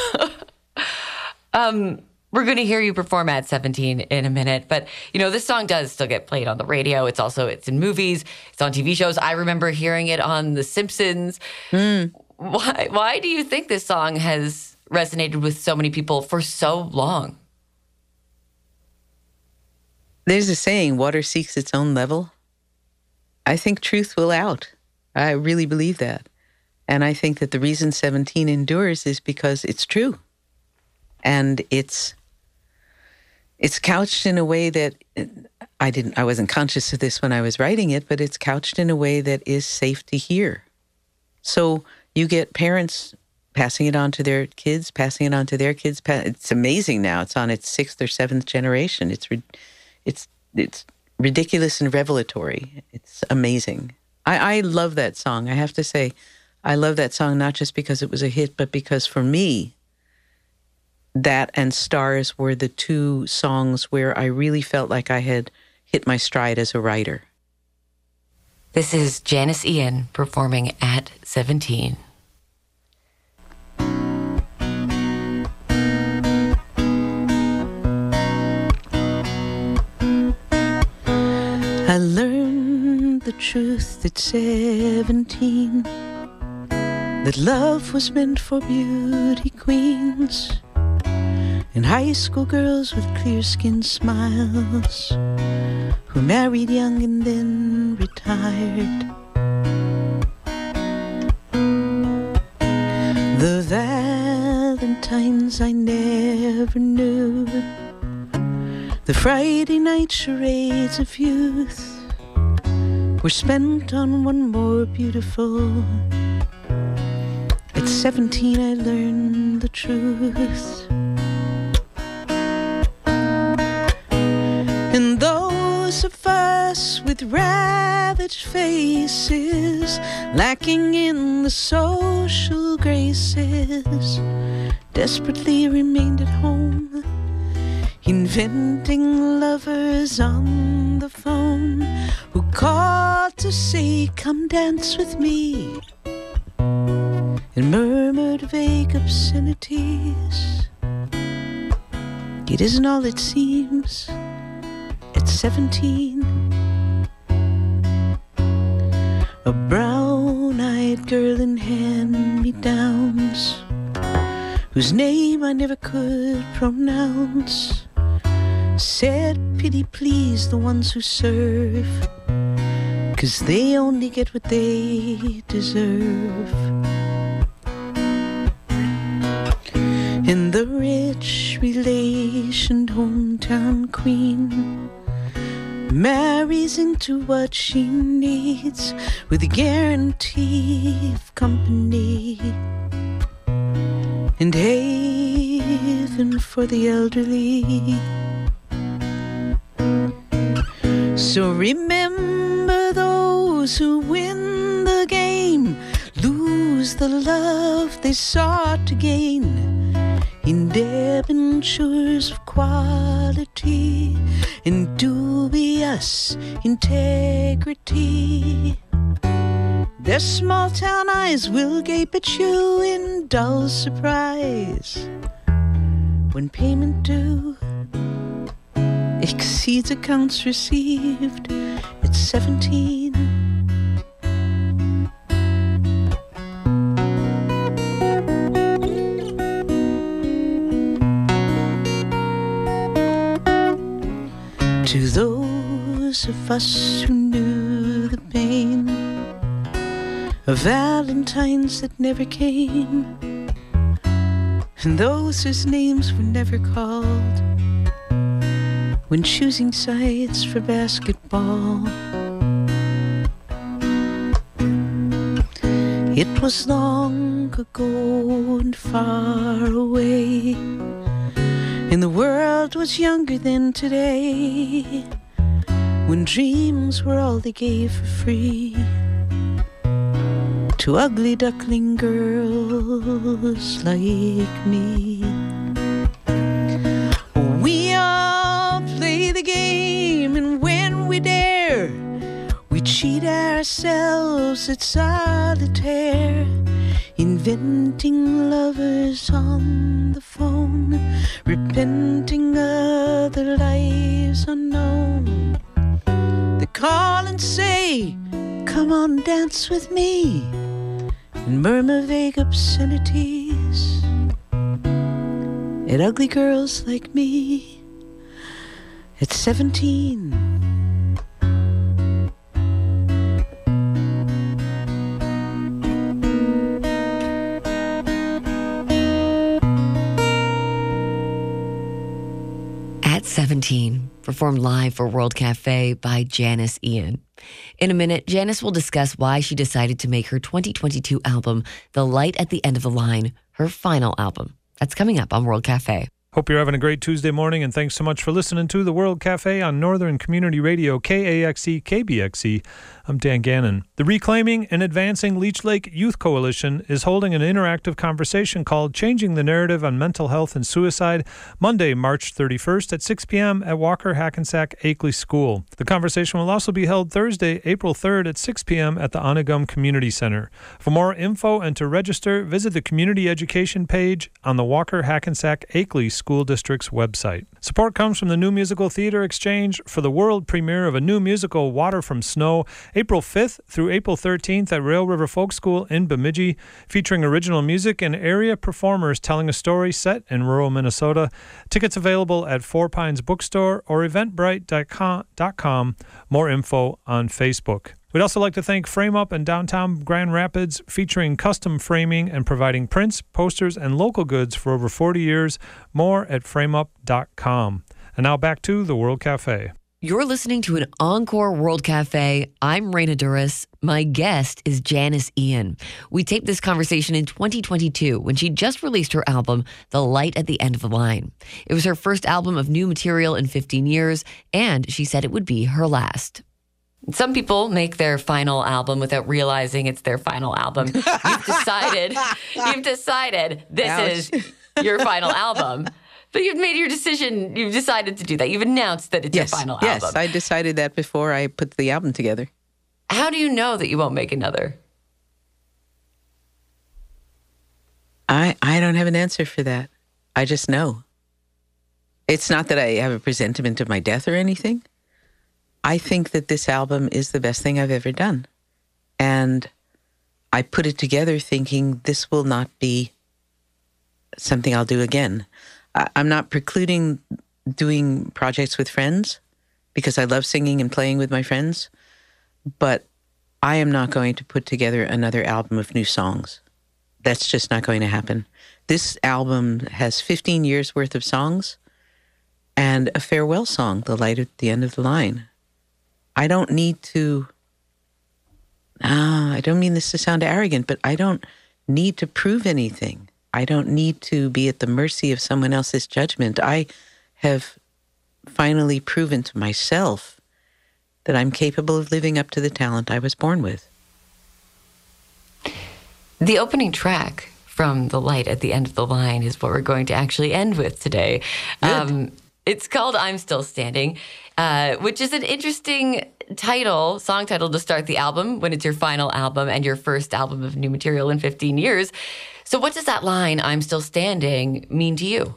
um, we're going to hear you perform At seventeen in a minute, but you know, this song does still get played on the radio. It's also, it's in movies, it's on T V shows. I remember hearing it on The Simpsons. Mm. Why, why do you think this song has resonated with so many people for so long?
There's a saying, water seeks its own level. I think truth will out. I really believe that. And I think that the reason seventeen endures is because it's true. And it's it's couched in a way that I didn't I wasn't conscious of this when I was writing it, but it's couched in a way that is safe to hear. So you get parents passing it on to their kids, passing it on to their kids. It's amazing now. It's on its sixth or seventh generation. It's it's it's ridiculous and revelatory. It's amazing. I, I love that song. I have to say, I love that song not just because it was a hit, but because for me, that and Stars were the two songs where I really felt like I had hit my stride as a writer.
This is Janice Ian performing At seventeen.
I learned the truth at seventeen, that love was meant for beauty queens and high school girls with clear-skinned smiles who married young and then retired. The Valentines I never knew, the Friday night charades of youth were spent on one more beautiful. At seventeen I learned the truth. And those of us with ravaged faces, lacking in the social graces, desperately remained at home, inventing lovers on the phone who called to say, come dance with me, and murmured vague obscenities. It isn't all it seems at seventeen. a brown-eyed girl in hand-me-downs, whose name I never could pronounce, said, pity please the ones who serve, 'cause they only get what they deserve. And the rich relationed hometown queen marries into what she needs with a guarantee of company and haven for the elderly. So remember, those who win the game lose the love they sought to gain in debentures of quality and dubious integrity. Their small town eyes will gape at you in dull surprise when payment due exceeds accounts received at seventeen. To those of us who knew the pain of Valentines that never came, and those whose names were never called when choosing sites for basketball, it was long ago and far away, and the world was younger than today, when dreams were all they gave for free to ugly duckling girls like me. We all play the game, and when we dare, we cheat ourselves at solitaire, inventing lovers on the phone, repenting other lives unknown. They call and say, come on, dance with me, and murmur vague obscenities at ugly girls like me at seventeen.
At seventeen, performed live for World Cafe by Janis Ian. In a minute, Janis will discuss why she decided to make her twenty twenty-two album, The Light at the End of the Line, her final album. That's coming up on World Cafe.
Hope you're having a great Tuesday morning, and thanks so much for listening to the World Cafe on Northern Community Radio, K A X E, K B X E. I'm Dan Gannon. The Reclaiming and Advancing Leech Lake Youth Coalition is holding an interactive conversation called Changing the Narrative on Mental Health and Suicide, Monday, March thirty-first at six p.m. at Walker Hackensack Akeley School. The conversation will also be held Thursday, April third at six p.m. at the Onagum Community Center. For more info and to register, visit the Community Education page on the Walker Hackensack Akeley School District's website. Support comes from the New Musical Theater Exchange for the world premiere of a new musical, Water from Snow, April fifth through April thirteenth at Rail River Folk School in Bemidji, featuring original music and area performers telling a story set in rural Minnesota. Tickets available at Four Pines Bookstore or eventbrite dot com. More info on Facebook. We'd also like to thank Frame Up in downtown Grand Rapids, featuring custom framing and providing prints, posters, and local goods for over forty years. More at frame up dot com. And now back to the World Cafe.
You're listening to an Encore World Cafe. I'm Raina Duras. My guest is Janis Ian. We taped this conversation in twenty twenty-two when she just released her album, The Light at the End of the Line. It was her first album of new material in fifteen years, and she said it would be her last. Some people make their final album without realizing it's their final album. You've decided, you've decided this
Ouch.
is your final album. But you've made your decision. You've decided to do that. You've announced that it's
Yes,
your final
yes,
album.
I decided that before I put the album together.
How do you know that you won't make another?
I I don't have an answer for that. I just know. It's not that I have a presentiment of my death or anything. I think that this album is the best thing I've ever done. And I put it together thinking this will not be something I'll do again. I, I'm not precluding doing projects with friends because I love singing and playing with my friends, but I am not going to put together another album of new songs. That's just not going to happen. This album has fifteen years worth of songs and a farewell song, The Light at the End of the Line. I don't need to, ah, I don't mean this to sound arrogant, but I don't need to prove anything. I don't need to be at the mercy of someone else's judgment. I have finally proven to myself that I'm capable of living up to the talent I was born with.
The opening track from The Light at the End of the Line is what we're going to actually end with today. Um, it's called I'm Still Standing, uh, which is an interesting title, song title to start the album when it's your final album and your first album of new material in fifteen years. So what does that line, I'm Still Standing, mean to you?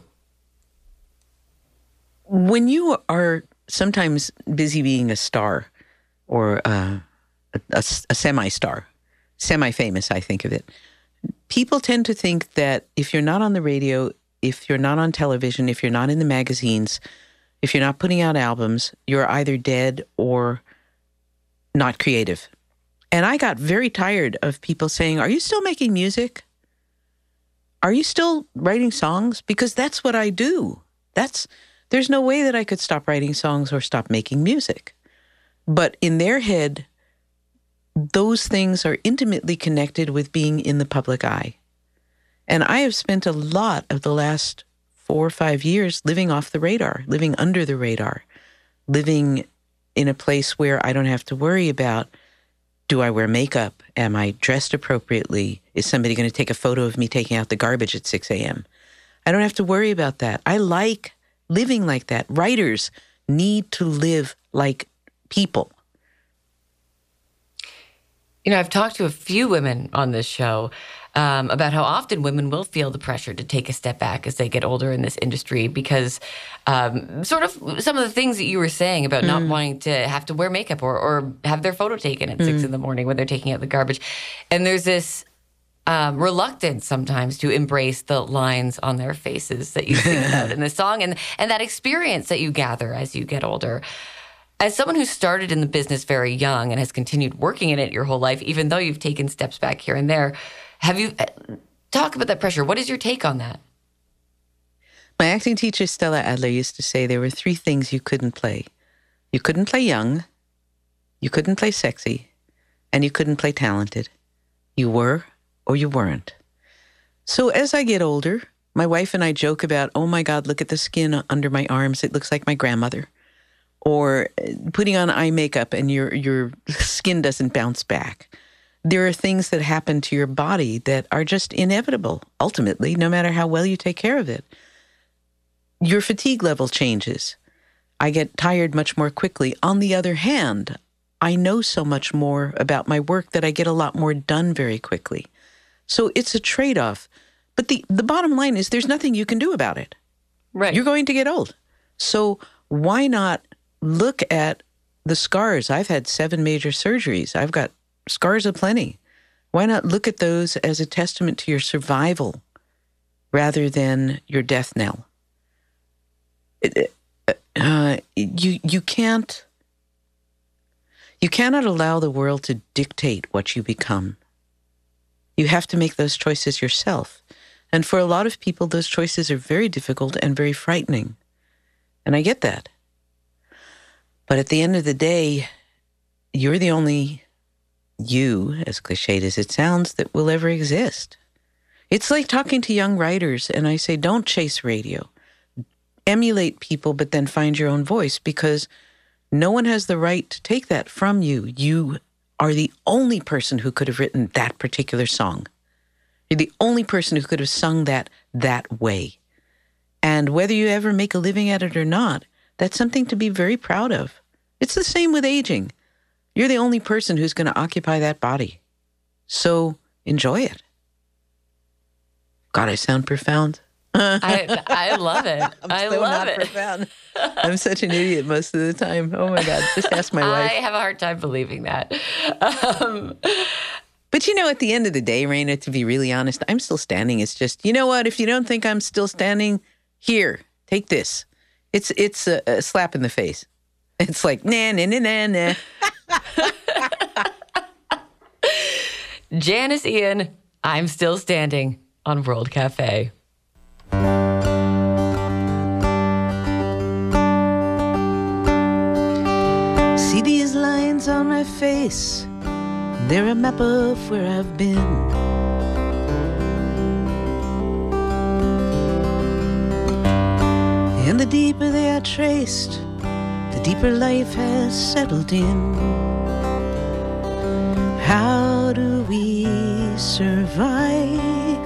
When you are sometimes busy being a star or uh, a, a, a semi-star, semi-famous, I think of it, people tend to think that if you're not on the radio, if you're not on television, if you're not in the magazines, if you're not putting out albums, you're either dead or not creative. And I got very tired of people saying, are you still making music? Are you still writing songs? Because that's what I do. That's, there's no way that I could stop writing songs or stop making music. But in their head, those things are intimately connected with being in the public eye. And I have spent a lot of the last four or five years living off the radar, living under the radar, living in a place where I don't have to worry about, do I wear makeup? Am I dressed appropriately? Is somebody going to take a photo of me taking out the garbage at six a.m.? I don't have to worry about that. I like living like that. Writers need to live like people.
You know, I've talked to a few women on this show um, about how often women will feel the pressure to take a step back as they get older in this industry because um, sort of some of the things that you were saying about mm. not wanting to have to wear makeup or, or have their photo taken at mm. six in the morning when they're taking out the garbage. And there's this um, reluctance sometimes to embrace the lines on their faces that you sing about in the song and, and that experience that you gather as you get older. As someone who started in the business very young and has continued working in it your whole life, even though you've taken steps back here and there, have you talk about that pressure? What is your take on that?
My acting teacher, Stella Adler, used to say there were three things you couldn't play. You couldn't play young, you couldn't play sexy, and you couldn't play talented. You were or you weren't. So as I get older, my wife and I joke about, oh my God, look at the skin under my arms. It looks like my grandmother. Or putting on eye makeup and your your skin doesn't bounce back. There are things that happen to your body that are just inevitable, ultimately, no matter how well you take care of it. Your fatigue level changes. I get tired much more quickly. On the other hand, I know so much more about my work that I get a lot more done very quickly. So it's a trade-off. But the, the bottom line is there's nothing you can do about it.
Right.
You're going to get old. So why not look at the scars? I've had seven major surgeries. I've got scars aplenty. Why not look at those as a testament to your survival rather than your death knell? It, uh, you you can't you cannot allow the world to dictate what you become. You have to make those choices yourself. And for a lot of people, those choices are very difficult and very frightening. And I get that. But at the end of the day, you're the only you, as cliched as it sounds, that will ever exist. It's like talking to young writers, and I say, don't chase radio. Emulate people, but then find your own voice, because no one has the right to take that from you. You are the only person who could have written that particular song. You're the only person who could have sung that that way. And whether you ever make a living at it or not, that's something to be very proud of. It's the same with aging. You're the only person who's going to occupy that body. So enjoy it. God, I sound profound.
I, I love it.
I'm
I
so
love
not
it.
profound. I'm such an idiot most of the time. Oh my God. Just ask my
I
wife.
have a hard time believing that. Um,
But you know, at the end of the day, Raina, to be really honest, I'm still standing. It's just, you know what? If you don't think I'm still standing, here, take this. It's it's a, a slap in the face. It's like, nah, nah, nah, nah, nah.
Janice Ian, I'm Still Standing on World Cafe.
See these lines on my face? They're a map of where I've been. And the deeper they are traced, the deeper life has settled in. How do we survive?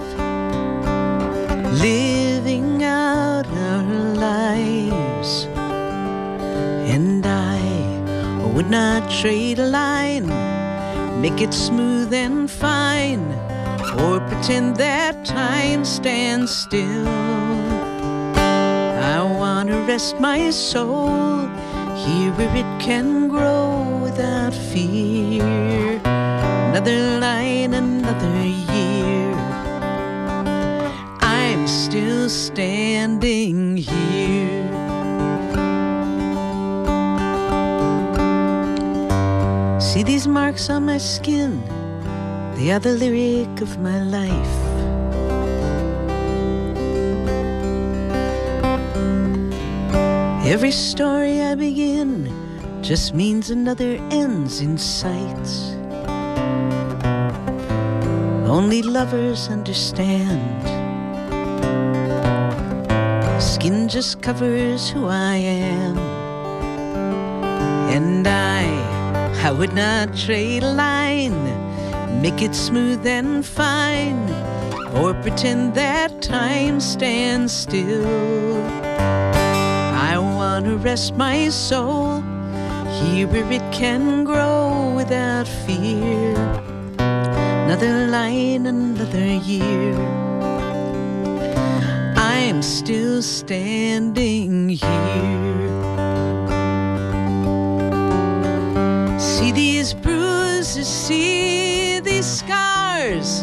Living out our lives. And I would not trade a line, make it smooth and fine, or pretend that time stands still. I want to rest my soul here where it can grow without fear. Another line, another year. I'm still standing here. See these marks on my skin? They are the lyric of my life. Every story I begin just means another ends in sight. Only lovers understand. Skin just covers who I am. And I, I would not trade a line, make it smooth and fine, or pretend that time stands still. I want to rest my soul here where it can grow without fear. Another line, another year. I'm still standing here. See these bruises, see these scars,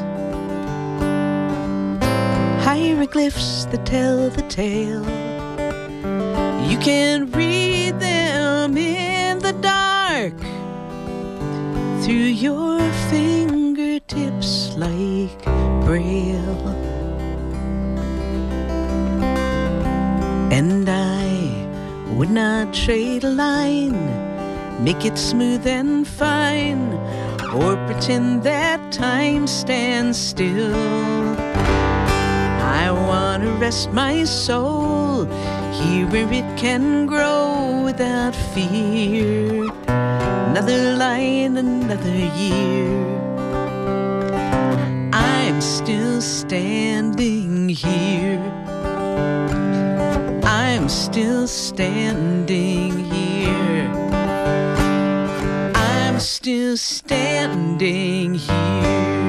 hieroglyphs that tell the tale. You can read them in the dark through your fingertips like Braille. And I would not trade a line, make it smooth and fine, or pretend that time stands still. I want to rest my soul here where it can grow without fear. Another line, another year. I'm still standing here. I'm still standing here. I'm still standing here.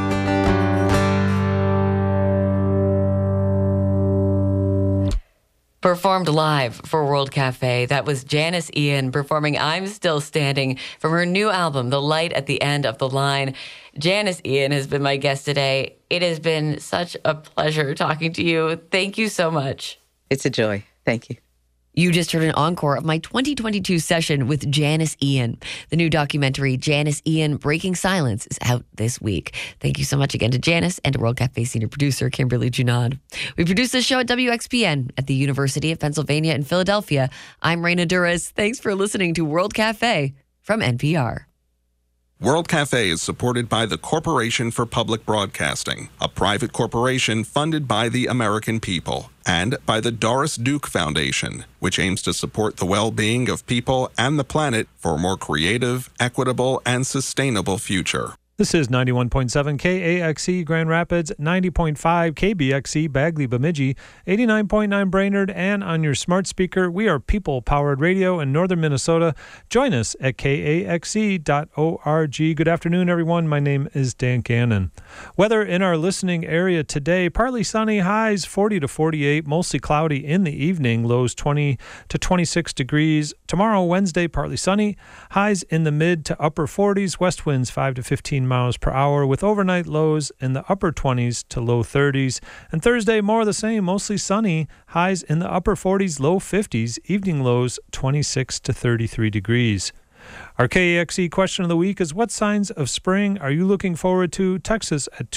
Performed live for World Cafe. That was Janice Ian performing I'm Still Standing from her new album, The Light at the End of the Line. Janice Ian has been my guest today. It has been such a pleasure talking to you. Thank you so much.
It's a joy. Thank you.
You just heard an encore of my twenty twenty-two session with Janice Ian. The new documentary, Janice Ian Breaking Silence, is out this week. Thank you so much again to Janice and to World Cafe senior producer Kimberly Junod. We produce this show at W X P N at the University of Pennsylvania in Philadelphia. I'm Raina Duras. Thanks for listening to World Cafe from N P R.
World Cafe is supported by the Corporation for Public Broadcasting, a private corporation funded by the American people, and by the Doris Duke Foundation, which aims to support the well-being of people and the planet for a more creative, equitable, and sustainable future.
This is ninety-one point seven K A X E Grand Rapids, ninety point five K B X E Bagley Bemidji, eighty-nine point nine Brainerd, and on your smart speaker, we are people-powered radio in northern Minnesota. Join us at K A X E dot org. Good afternoon, everyone. My name is Dan Gannon. Weather in our listening area today, partly sunny, highs forty to forty-eight, mostly cloudy in the evening, lows twenty to twenty-six degrees. Tomorrow, Wednesday, partly sunny, highs in the mid to upper forties, west winds five to fifteen miles per hour with overnight lows in the upper twenties to low thirties. And Thursday, more of the same, mostly sunny, highs in the upper forties, low fifties, evening lows twenty-six to thirty-three degrees. Our K A X E question of the week is, what signs of spring are you looking forward to? Text us at